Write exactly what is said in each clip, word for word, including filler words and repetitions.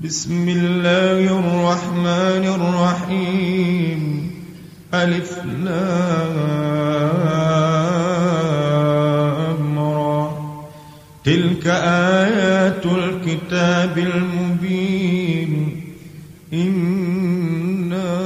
بسم الله الرحمن الرحيم. ألف لام را. تلك آيات الكتاب المبين. إنا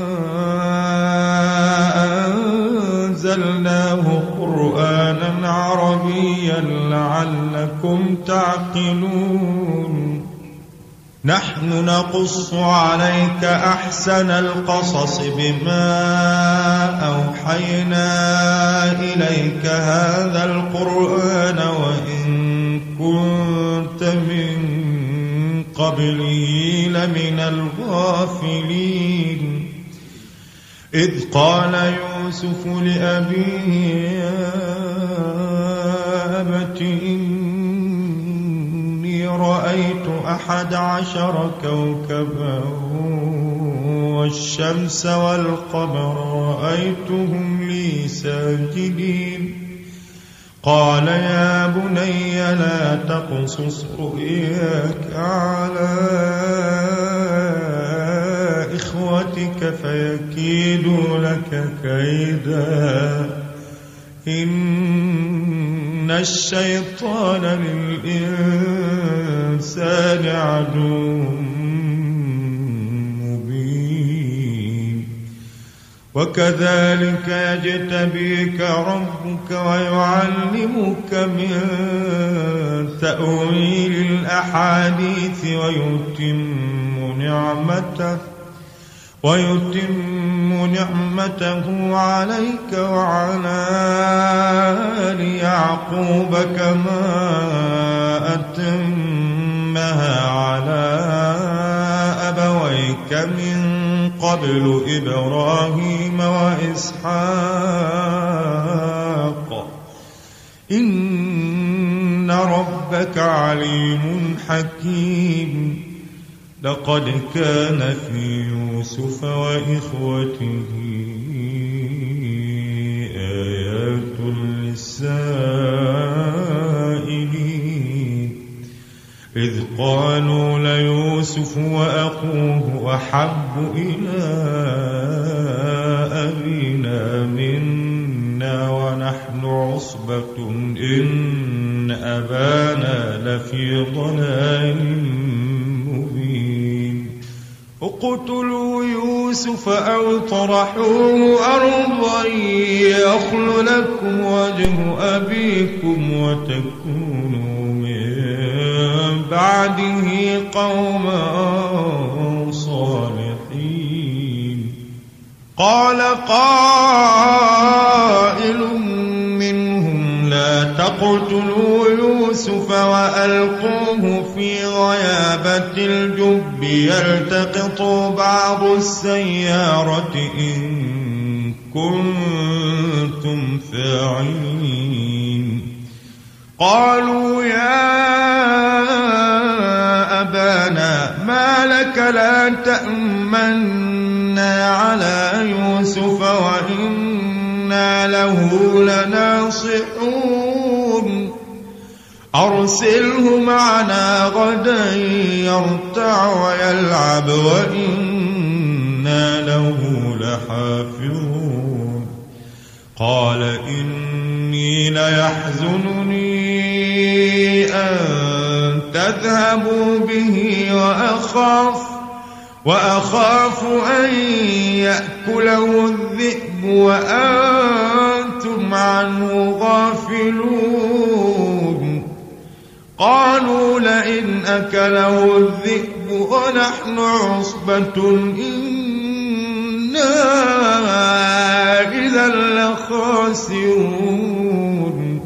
أنزلناه قرآنا عربيا لعلكم تعقلون. نحن نقص عليك أحسن القصص بما أوحينا إليك هذا القرآن وإن كنت من قبله لمن الغافلين. إذ قال يوسف لأبيه يا أبت إني رأيت أحد عشر كوكبا والشمس والقمر رأيتهم لي ساجدين. قال يا بني لا تقصص رؤياك على إخوتك فيكيدوا لك كيدا إن الشيطان للإنسان عدو مبين. وكذلك يجتبيك ربك ويعلمك من تأويل الأحاديث ويتم نعمته ويتم نعمته عليك وعلى آل يعقوب كما أتمها على أبويك من قبل إبراهيم وإسحاق إن ربك عليم حكيم. لقد كان في يوسف وإخوته آيات للسائلين. إذ قالوا ليوسف وأخوه أحب إلى أبينا منا ونحن عصبة إن أبانا لفي ضلال مبين. اقتلوا يوسف أو طرحوه أرضا يخل لكم وجه أبيكم وتكونوا من بعده قوما صالحين. قال قائل منهم لا تقتلوا يوسف وألقوه في غيابة الجب يلتقط بعض السيارة إن كنتم فاعلين. قالوا يا أبانا ما لك لا تأمنا على يوسف وإنا له لناصحون. أرسله معنا غدا يرتع ويلعب وإنا له لحافظون. قال إني ليحزنني أن تذهبوا به وأخاف وأخاف أن يأكله الذئب وأنتم عنه غافلون. قالوا لئن أكله الذئب ونحن عصبة إنا إذا لخاسرون.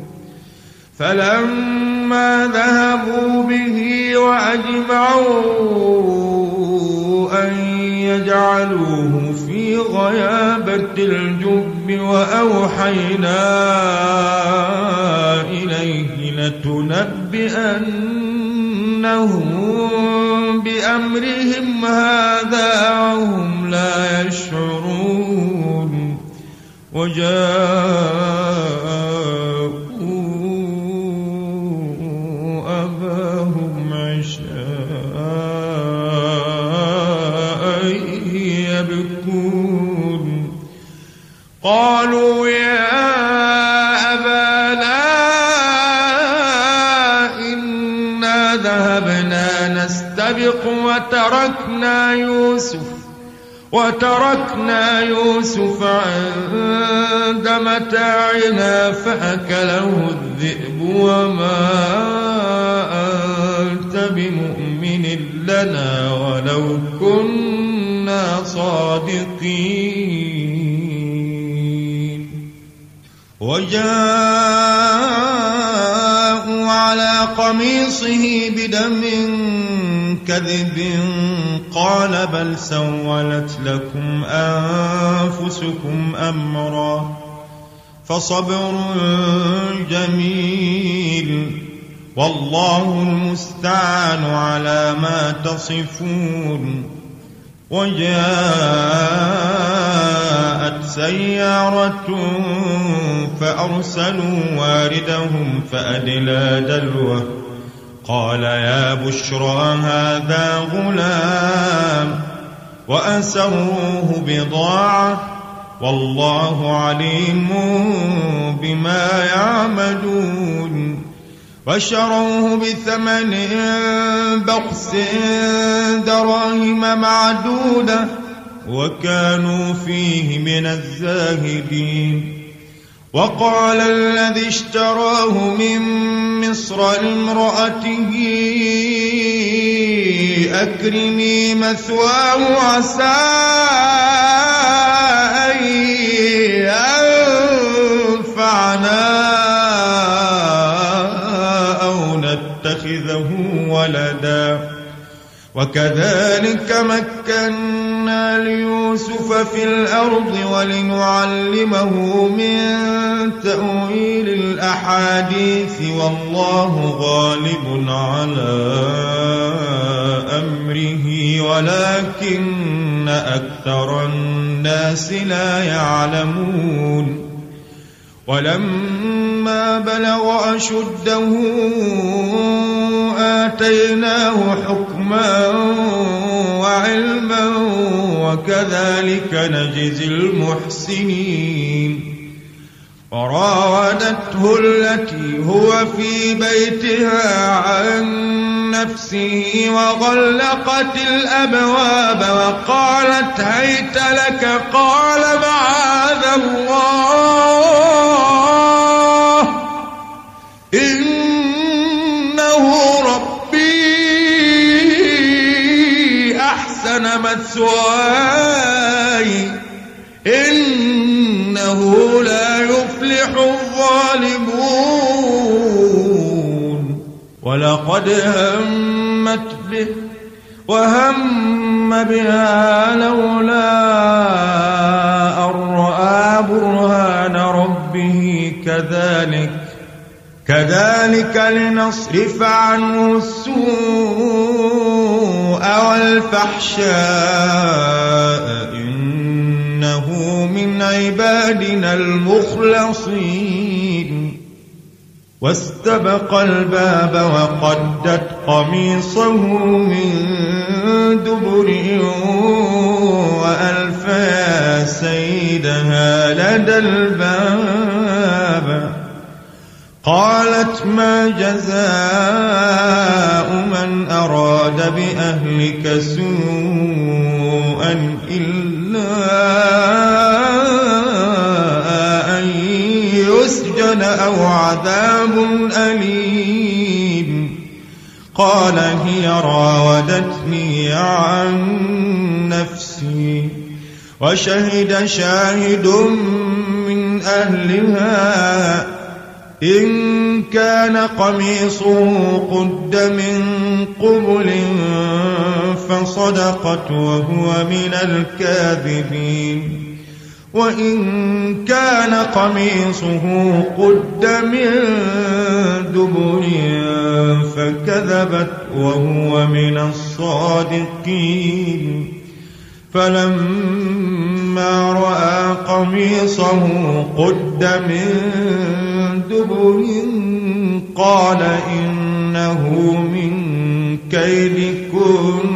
فلما ذهبوا به وأجمعوا أن يجعلوه في غيابة الجب وأوحينا إليه لتنبئنهم بأمرهم هذا وهم لا يشعرون. وجاءوا أباهم عشاء نستبق وتركنا يوسف وتركنا يوسف عند متاعنا فأكله الذئب وما أنت بمؤمن لنا ولو كنا صادقين. وجاءوا على قميصه بدم كذب قال بل سولت لكم أنفسكم أمرا فصبر جميل والله المستعان على ما تصفون. وجاءت سيارة فأرسلوا واردهم فأدلى دلوه قال يا بشرى هذا غلام وأسروه بضاعة والله عليم بما يعملون. وشروه بثمن بخس دراهم معدودة وكانوا فيه من الزاهدين. وقال الذي اشتراه من مصر لامرأته أكرمي مثواه عسى أن ينفعنا أو نتخذه ولدا وكذلك مكنا ليوسف في الأرض ولنعلمه من تأويل الأحاديث والله غالب على أمره ولكن أكثر الناس لا يعلمون. ولما بلغ أشده آتيناه حكما وعلما وكذلك نجزي المحسنين. وراودته التي هو في بيتها عن نفسه وغلقت الأبواب وقالت هيت لك قال معاذ الله إنه ربي أحسن مثواي إنه لا يفلح الظالمون. ولقد همت به وهم بها لولا أن رأى برهان ربه كذلك كذلك لنصرف عنه السوء والفحشاء إنه من عبادنا المخلصين. واستبق الباب وقدت قميصه من دبر وألف يا سيدها لدى الباب قالت ما جزاء من أراد بأهلك سوءا إلا أن يسجن أو عذاب أليم. قال هي راودتني عن نفسي وشهد شاهد من أهلها إن كان قميصه قد من قبل فصدقت وهو من الكاذبين وإن كان قميصه قد من دبر فكذبت وهو من الصادقين. فلما رأى قميصه قد من دبر قال إنه من كيدكن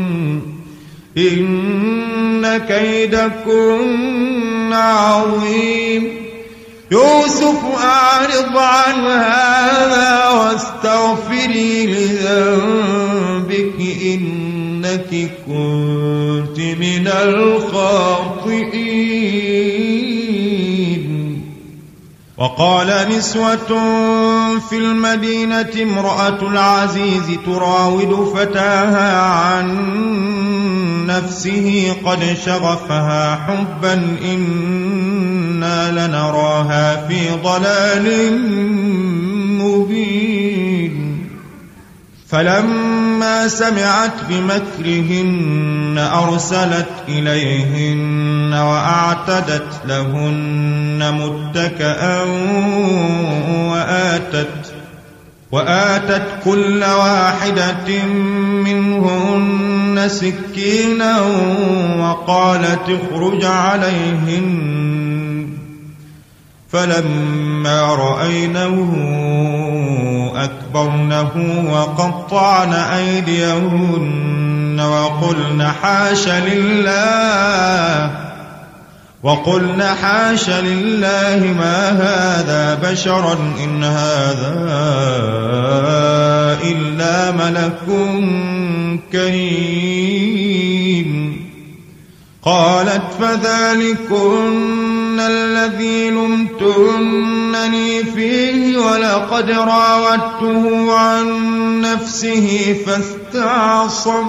إن كيدكن عظيم. يوسف أعرض عن هذا واستغفري لذنبك ربك إنك كنت من الخاطئين. وقال نسوة في المدينة امرأة العزيز تراود فتاها عن نفسه قد شغفها حبا إنا لنراها في ضلال مبين. فلما سمعت بمكرهن أرسلت إليهن وأعتدت لهن متكئا وآتت, وآتت كل واحدة منهن سكينا وقالت اخرج عليهن. فلما رأينه أكبرنه وقطعن أيديهن وقلن حاش لله وقلن حاش لله ما هذا بشرا إن هذا إلا ملك كريم. قالت فذلكن الذي لمتنني فيه ولقد راودته عن نفسه فاستعصم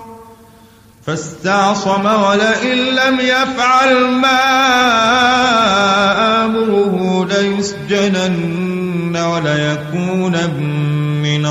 فاستعصم ولئن لم يفعل ما آمره ليسجنن وليكون من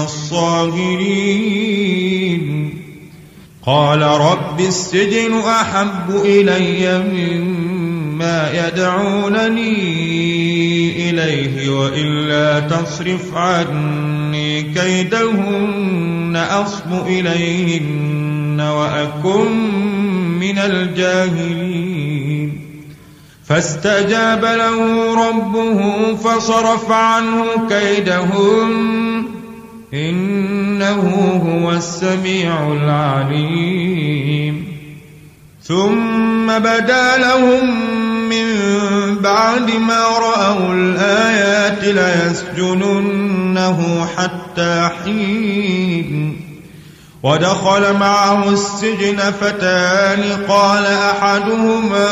الصاغرين. قال رب السجن أحب إلي مما يدعونني إليه وإلا تصرف عني كيدهن أصب إليهن وأكن من الجاهلين. فاستجاب له ربه فصرف عنه كيدهن إنه هو السميع العليم. ثم بدا لهم من بعد ما رأوا الآيات ليسجننه حتى حين. ودخل معه السجن فتان قال أحدهما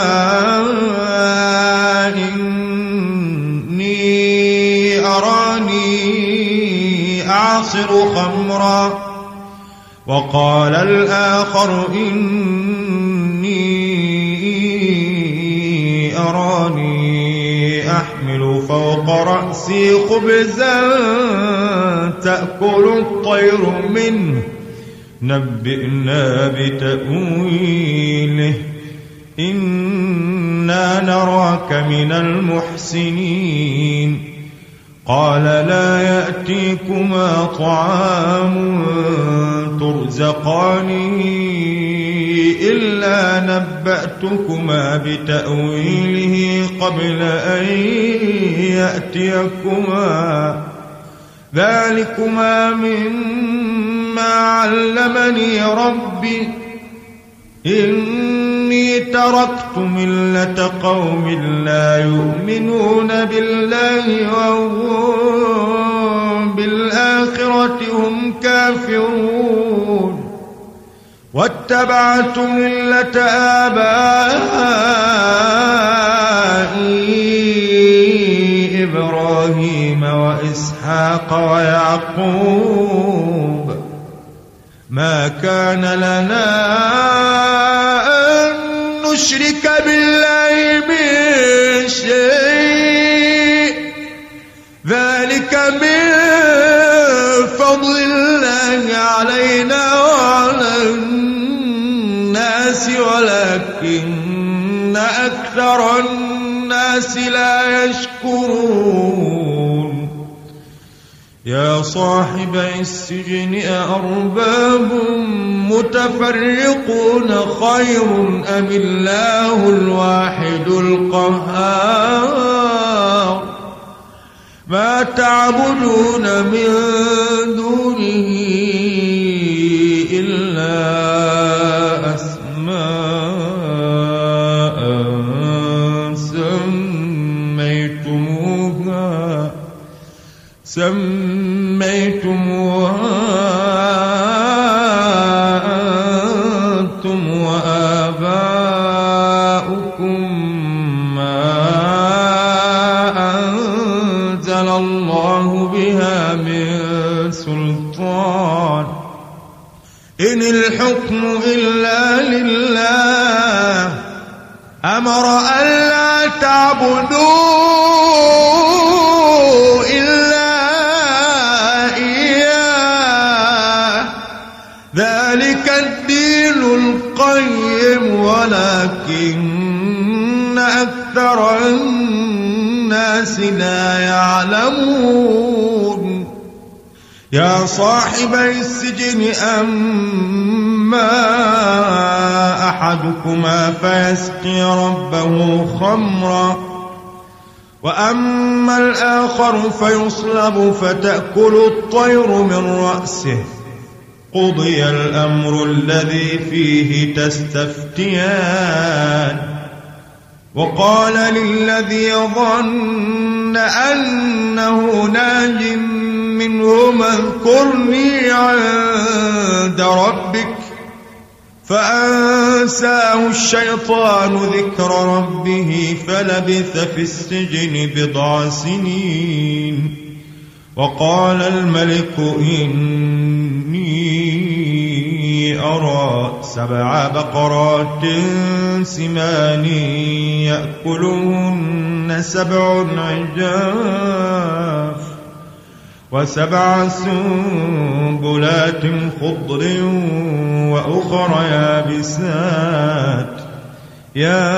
إني أراني أعصر خمرا وقال الآخر إني أراني أحمل فوق رأسي خبزا تأكل الطير منه نبئنا بتأويله إنا نراك من المحسنين. قال لا يأتيكما طعام ترزقانه إلا نبأتكما بتأويله قبل أن يأتيكما ذلكما مما علمني ربي إني تركت ملة قوم لا يؤمنون بالله وهم بالآخرة هم كافرون واتبعت ملة آبائي إبراهيم وإسحاق ويعقوب ما كان لنا أن نشرك بالله من شيء ذلك من فضل الله علينا وعلى الناس ولكن أكثر الناس لا يشكرون. يا صاحبي السجن أأرباب متفرقون خير أم الله الواحد القهار ما تعبدون من دونه إلا أسماء سميتموها سميتموها الحكم إلا لله أمر ألا تعبدوا إلا إياه ذلك الدين القيم ولكن أكثر الناس لا يعلمون يا صاحبي السجن أما أحدكما فيسقي ربه خمرا وأما الآخر فيصلب فتأكل الطير من رأسه قضي الأمر الذي فيه تستفتيان وقال للذي ظن أنه ناج منهما اذكرني عند ربك فأنساه الشيطان ذكر ربه فلبث في السجن بضع سنين وقال الملك إني أرى سبع بقرات سمان يأكلهن سبع عجاف وسبع سنبلات خضر وأخر يابسات يا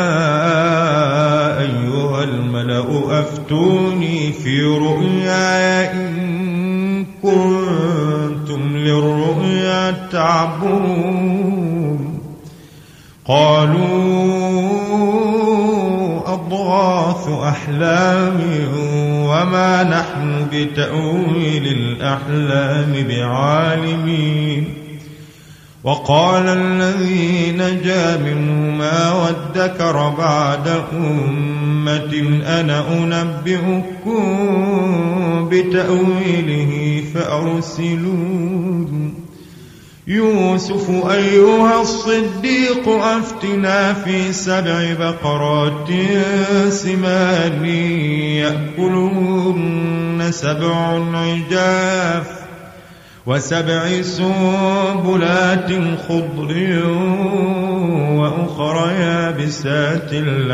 أيها الملأ أفتوني في رؤياي إن كنتم للرؤيا تعبرون قالوا أضغاث أحلام وما نحن بتأويل الأحلام بعالمين وقال الذي نجا منهما وادكر بعد أمة أنا أنبئكم بتأويله فأرسلون يوسف أيها الصديق أفتنا في سبع بقرات سمان يأكلهن سبع عجاف وسبع سنبلات خضر وأخر يابسات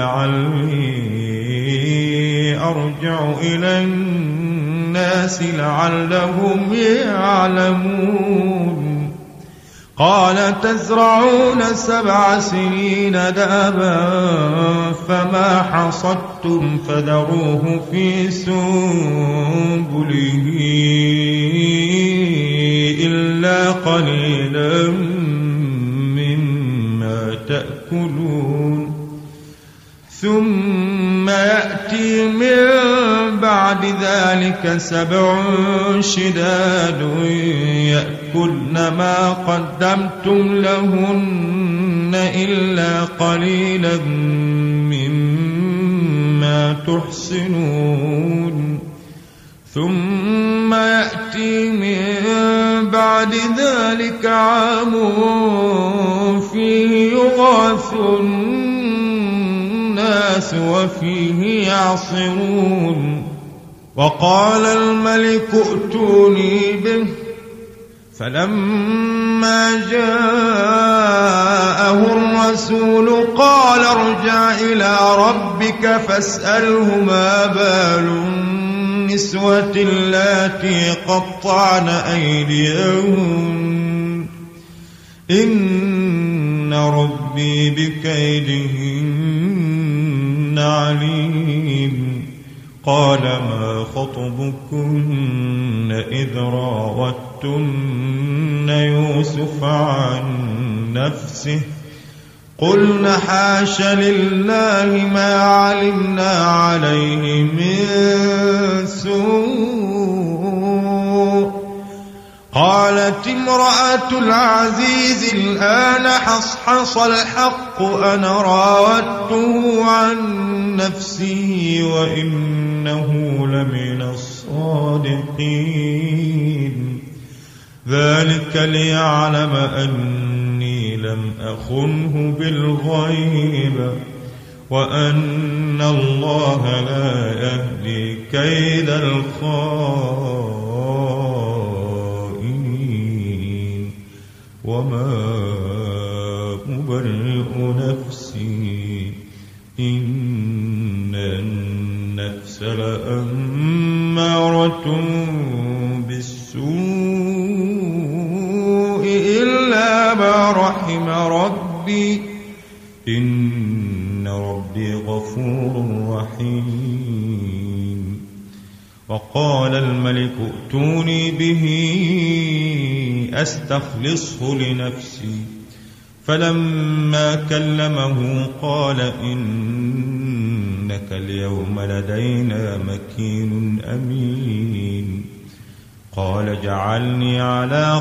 لعلي أرجع إلى الناس لعلهم يعلمون قال تزرعون سبع سنين دابا فما حصدتم فذروه في سنبله إلا قليلا مما تأكلون ثم يأتي من بعد ذلك سبع شداد يأكلن ما قدمتم لهن إلا قليلا مما تحصنون ثم يأتي من بعد ذلك عام فيه يغاث الناس وفيه يعصرون وقال الملك ائتوني به فلما جاءه الرسول قال ارجع إلى ربك فاسأله ما بال النسوة اللاتي قطعن أيديهن إن ربي بكيدهن عليم قال ما خطبكن إذ راوتن يوسف عن نفسه قلن حاش لله ما علمنا عليه من سوء قالت امرأة العزيز الآن حصحص الحق أنا راودته عن نفسه وإنه لمن الصادقين ذلك ليعلم أني لم أخنه بالغيب وأن الله لا يهدي كيد الخائنين وما نفسي إن النفس لأمارة بالسوء إلا ما رحم ربي إن ربي غفور رحيم. وقال الملك ائتوني به أستخلصه لنفسي فلما كلمه قال إنك اليوم لدينا مكين أمين. قال اجعلني على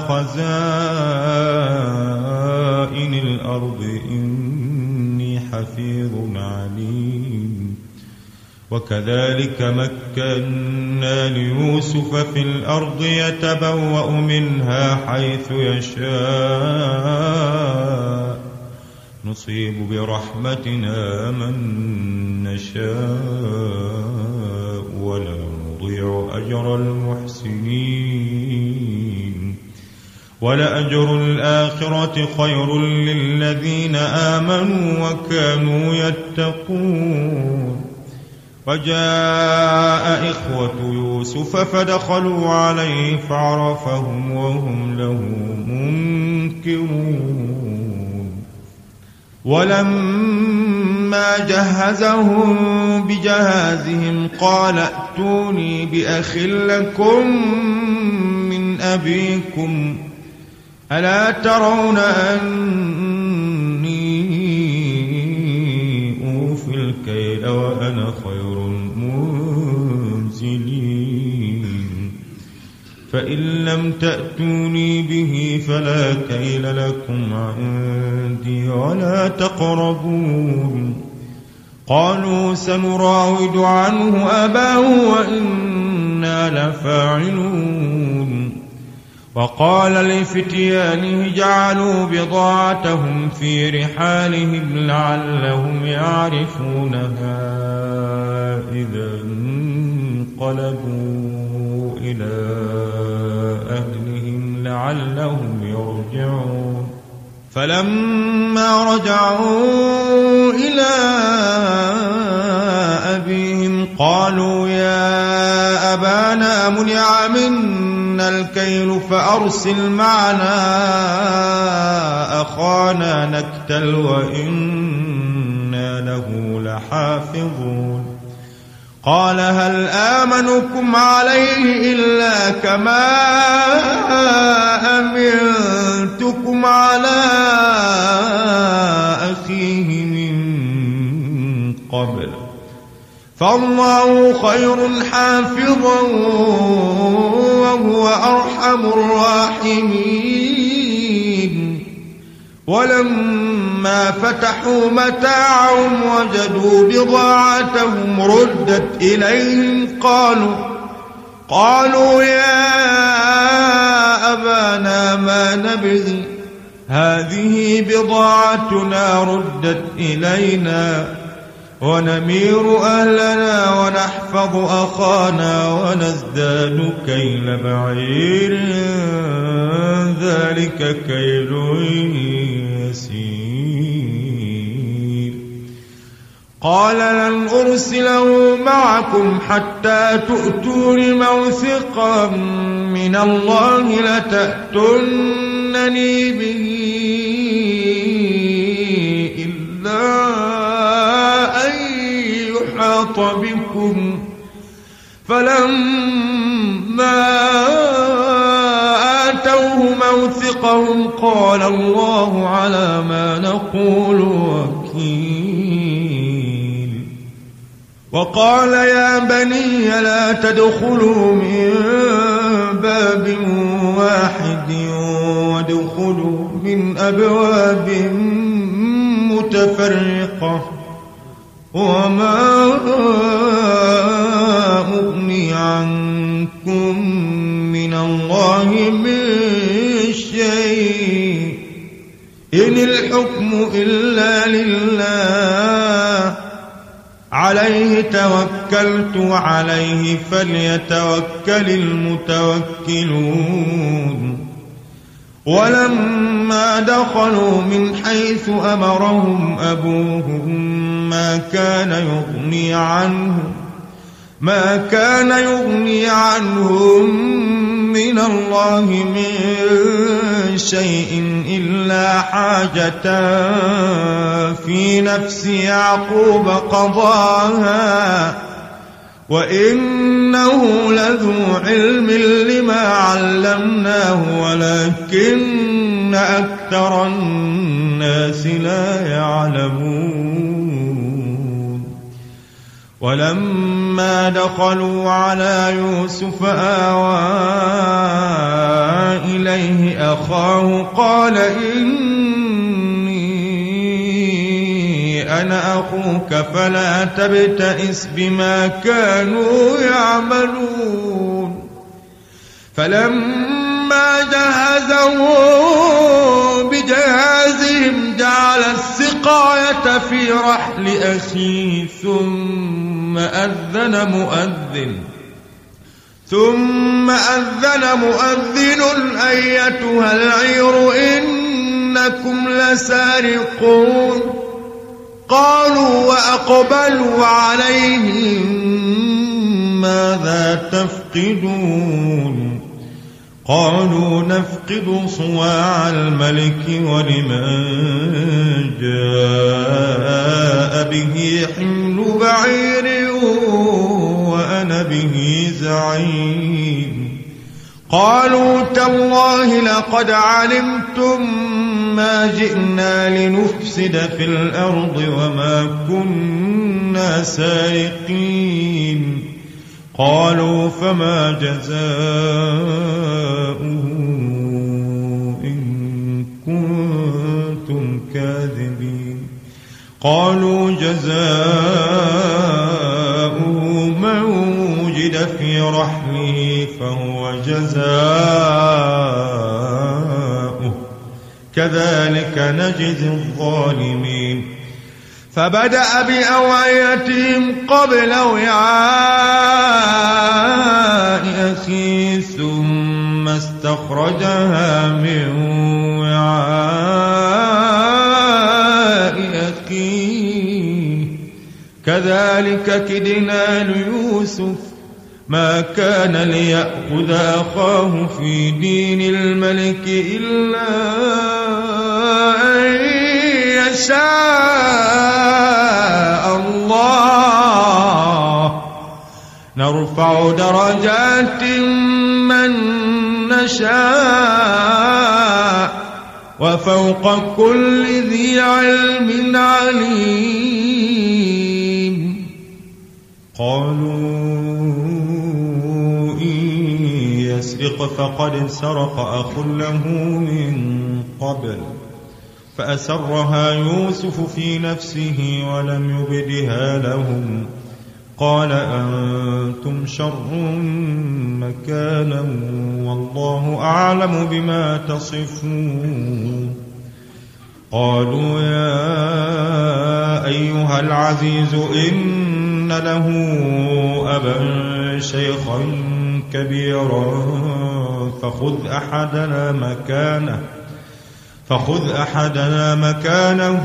خزائن الأرض إني حفيظ عليم. وكذلك مكنا ليوسف في الأرض يتبوأ منها حيث يشاء نصيب برحمتنا من نشاء ولا نضيع أجر المحسنين. ولأجر الآخرة خير للذين آمنوا وكانوا يتقون. وجاء إخوة يوسف فدخلوا عليه فعرفهم وهم له منكرون. ولما جهزهم بجهازهم قال ائتوني بأخ لكم من أبيكم ألا ترون أني أوفي الكيل وأنا خير المنزلين. فإن لم تأتوني به فلا كيل لكم عندي ولا تقربون. قالوا سنراود عنه أباه وإنا لفاعلون. وقال لفتيانه اجعلوا بضاعتهم في رحالهم لعلهم يعرفونها إذا انقلبوا إلى أهلهم لعلهم يرجعون. فلما رجعوا إلى أبيهم قالوا يا أبانا منع منا الكيل فأرسل معنا أخانا نكتل وإنا له لحافظون. قال هل آمنكم عليه إلا كما أمنتكم على أخيه من قبل فالله خير حافظا وهو أرحم الراحمين. ولما فتحوا متاعهم وجدوا بضاعتهم ردت إليهم قالوا قالوا يا أبانا ما نبغي هذه بضاعتنا ردت إلينا ونمير أهلنا ونحفظ أخانا ونزداد كيل بعير ذلك كيل يسير. قال لن أرسله معكم حتى تؤتون موثقا من الله لتأتونني به إلا أحاط بكم. فلما آتوه موثقهم قال الله على ما نقول وكيل. وقال يا بني لا تدخلوا من باب واحد وادخلوا من أبواب متفرقة وما أغني عنكم من الله من شيء إن الحكم إلا لله عليه توكلت وعليه فليتوكل المتوكلون. ولما دخلوا من حيث أمرهم أبوهم ما كان يغني عنهم ما كان يغني عنهم من الله من شيء إلا حاجة في نفس يعقوب قضاها وإنه لذو علم لما علمناه ولكن أكثر الناس لا يعلمون. ولما دخلوا على يوسف آوى إليه أخاه قال إني أنا أخوك فلا تبتئس بما كانوا يعملون. فلما جهزهم بجهازهم جعل السقاية في رحل أخيه ثم أذن مؤذن ثم أذن مؤذن أيتها العير إنكم لسارقون. قالوا وأقبلوا عليهم ماذا تفقدون؟ قالوا نفقد صواع الملك ولمن جاء به حمل بعير وأنا به زعيم. قالوا تالله لقد علمتم ما جئنا لنفسد في الأرض وما كنا سارقين. قالوا فما جزاؤه إن كنتم كاذبين. قالوا جزاؤه من وجد في رحله فهو جزاؤه كذلك نجزي الظالمين. فبدأ بأوعيتهم قبل وعاء أخيه ثم استخرجها من وعاء أخيه كذلك كدنا ليوسف ما كان ليأخذ أخاه في دين الملك إلا أن يشاء الله نرفع درجات من نشاء وفوق كل ذي علم عليم. قالوا إن يسرق فقد سرق أخ له من قبل فأسرها يوسف في نفسه ولم يبدها لهم. قال أنتم شر مكانا والله أعلم بما تصفون. قالوا يا أيها العزيز إن له أبا شيخا كبيرا فخذ أحدنا مكانه فخذ أحدنا مكانه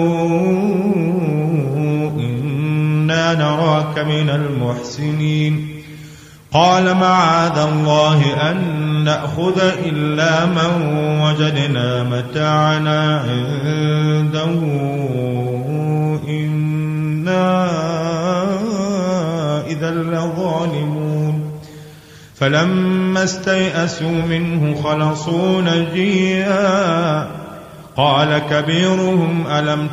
إنا نراك من المحسنين. قال معاذ الله أن نأخذ إلا من وجدنا متاعنا عنده إنا إذا لظالمون. فلما استيئسوا منه خلصوا نجيا. قال كبيرهم ألم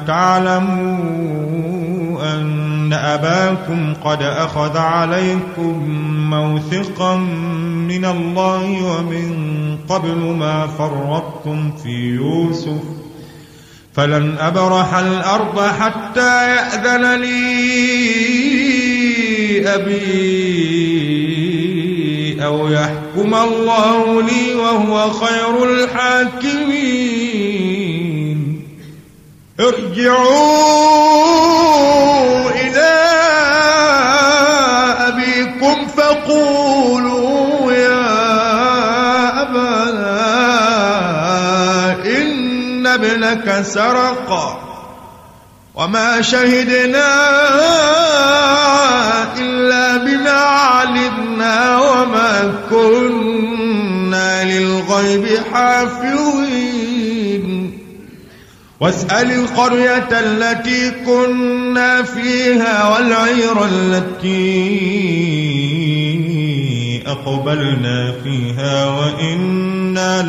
تعلموا أن أباكم قد أخذ عليكم موثقا من الله ومن قبل ما فرطتم في يوسف فلن أبرح الأرض حتى يأذن لي أبي أو يحكم الله لي وهو خير الحاكمين. ارجعوا إلى أبيكم فقولوا يا أبانا لك سرقا وما شهدنا إلا بما علمنا وما كنا للغيب حافظين واسأل القرية التي كنا فيها والعير التي أقبلنا فيها وإنا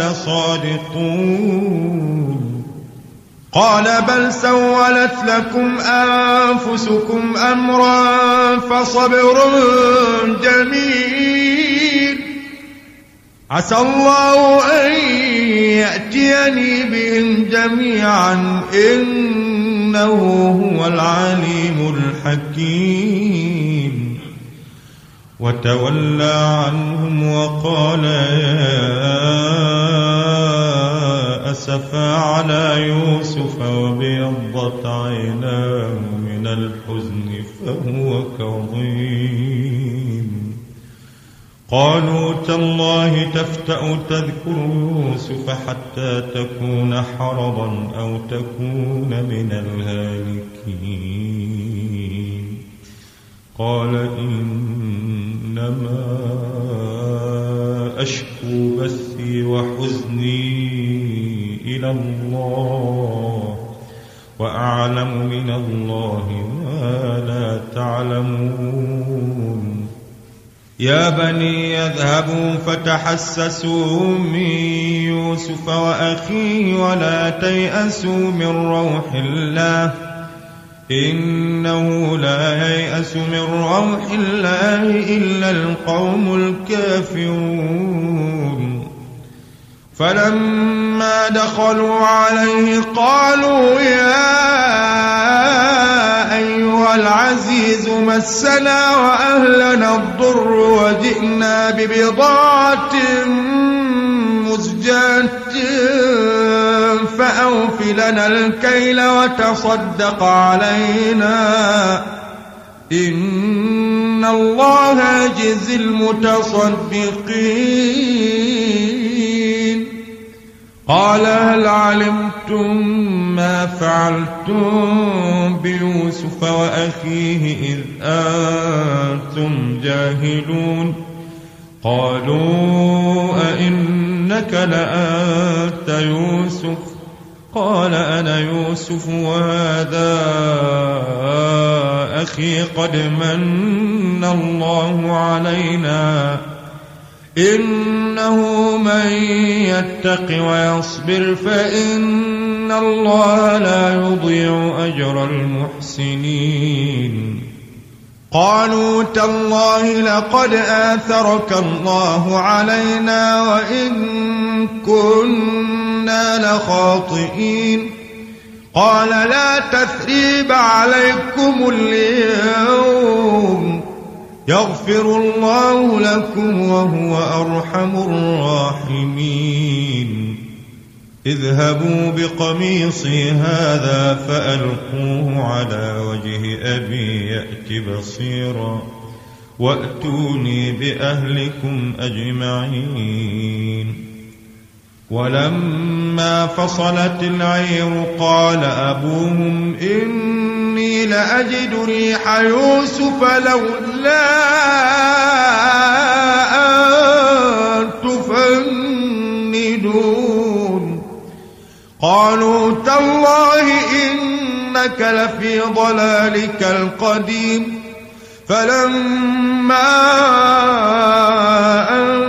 لصادقون قال بل سولت لكم أنفسكم أمرا فصبر جميل عسى الله أن يأتيني بهم جميعا إنه هو العليم الحكيم وتولى عنهم وقال يا أسفا على يوسف وابيضت عيناه من الحزن فهو كظيم قالوا تالله تفتأ تذكر يوسف حتى تكون حرضا أو تكون من الهالكين قال إنما أشكو بثي وحزني إلى الله وأعلم من الله ما لا تعلمون يا بني يذهبوا فتحسسوا من يوسف وأخيه ولا تيأسوا من روح الله إنه لا ييأس من روح الله إلا القوم الكافرون فلما دخلوا عليه قالوا يا أيها العزيز مسنا وأهلنا الضر وجئنا ببضاعة مزجاة فأوف لنا الكيل وتصدق علينا إن الله يجزي المتصدقين قال هل علمتم ما فعلتم بيوسف وأخيه إذ أنتم جاهلون قالوا أئنك لأنت يوسف قال أنا يوسف وهذا أخي قد من الله علينا إنه من يتق ويصبر فإن الله لا يضيع أجر المحسنين قالوا تالله لقد آثرك الله علينا وإن كنا لخاطئين قال لا تثريب عليكم اليوم يغفر الله لكم وهو أرحم الراحمين اذهبوا بقميصي هذا فألقوه على وجه أبي يأت بصيرا وأتوني بأهلكم أجمعين ولما فصلت العير قال أبوهم إني لأجد ريح يوسف لولا أن تفندون قالوا تالله إنك لفي ضلالك القديم فلما أن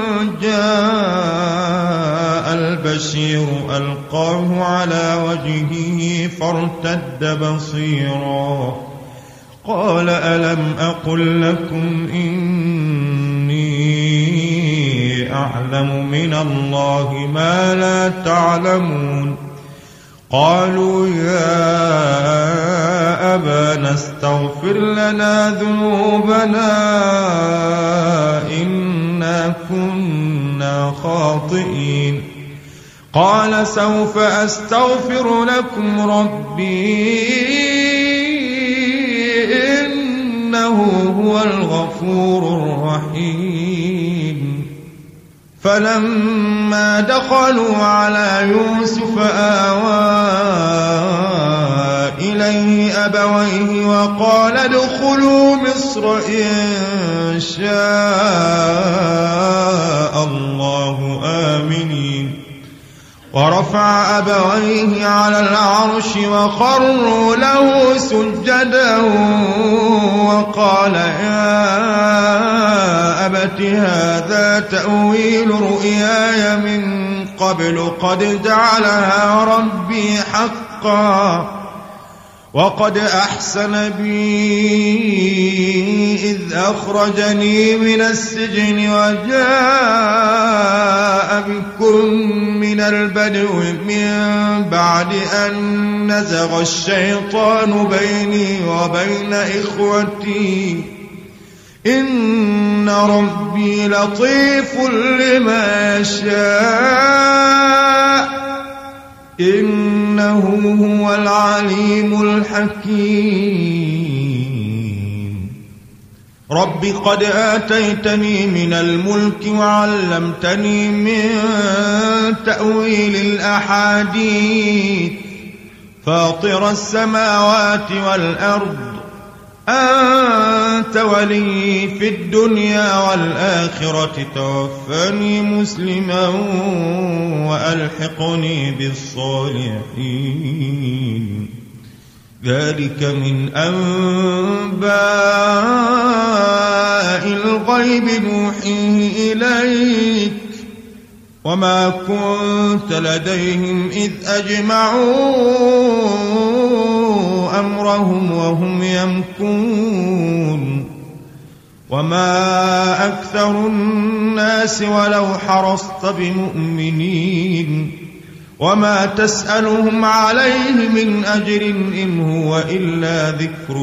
جاء البشير ألقاه على وجهه فارتد بصيرا قال ألم أقل لكم إني أعلم من الله ما لا تعلمون قالوا يا أبانا استغفر لنا ذنوبنا إنا كنا خاطئين قال سوف أستغفر لكم ربي إنه هو الغفور الرحيم فلما فلما دخلوا على يوسف آوى إليه أبويه وقال ادخلوا مصر إن شاء الله آمنين ورفع أبويه على العرش وخروا له سجدا وقال يا أبت هذا تأويل رؤياي من قبل قد جعلها ربي حقا وقد أحسن بي إذ أخرجني من السجن وجاء بكم من البدو من بعد أن نزغ الشيطان بيني وبين إخوتي إن ربي لطيف لما يشاء إنه هو العليم الحكيم رب قد آتيتني من الملك وعلمتني من تأويل الأحاديث فاطر السماوات والأرض أنت ولي في الدنيا والآخرة توفني مسلما وألحقني بالصالحين ذلك من أنباء الغيب نوحيه إليك وما كنت لديهم إذ أجمعوا أمرهم وهم يمكرون وما أكثر الناس ولو حرصت بمؤمنين وما تسألهم عليه من أجر إن هو إلا ذكر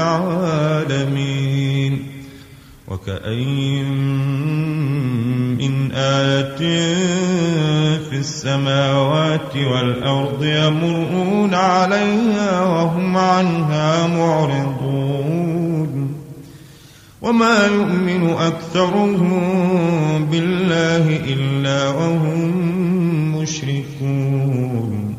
للعالمين وكأين من آية في السماوات والأرض يمرون عليها وهم عنها معرضون وما يؤمن أكثرهم بالله إلا وهم مشركون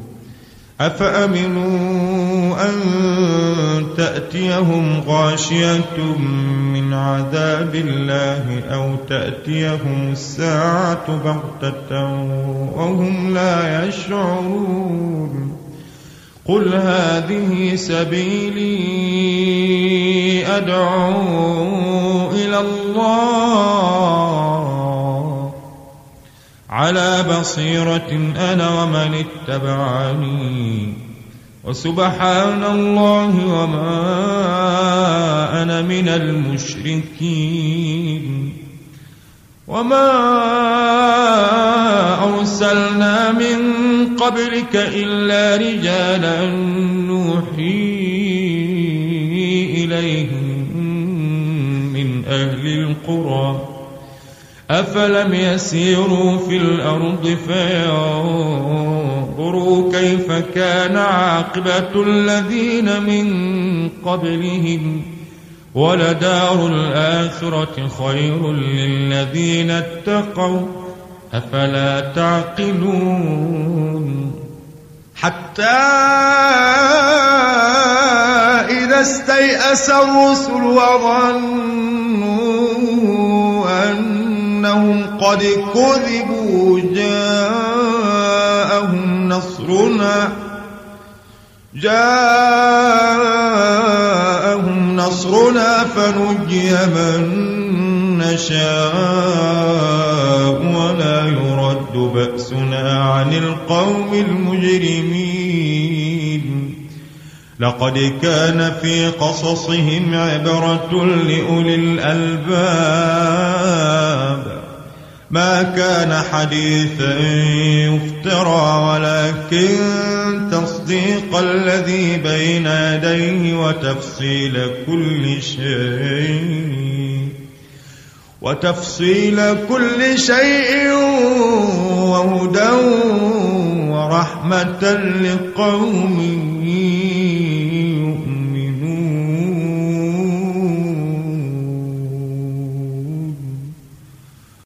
أفأمنوا أن تأتيهم غاشية من عذاب الله أو تأتيهم الساعة بغتة وهم لا يشعرون قل هذه سبيلي أدعو إلى الله على بصيرة أنا ومن اتبعني وسبحان الله وما أنا من المشركين وما أرسلنا من قبلك إلا رجالا نوحي إليهم من أهل القرى أفلم يسيروا في الأرض فينظروا كيف كان عاقبة الذين من قبلهم ولدار الآخرة خير للذين اتقوا أفلا تعقلون حتى إذا استيأس الرسل وظنوا أنهم قد كذبوا جاءهم نصرنا جاءهم نصرنا فنجي من نشاء ولا يرد بأسنا عن القوم المجرمين لقد كان في قصصهم عبرة لأولي الألباب ما كان حديثا يفترى ولكن تصديق الذي بين يديه وتفصيل كل شيء وتفصيل كل شيء وهدى ورحمة لقوم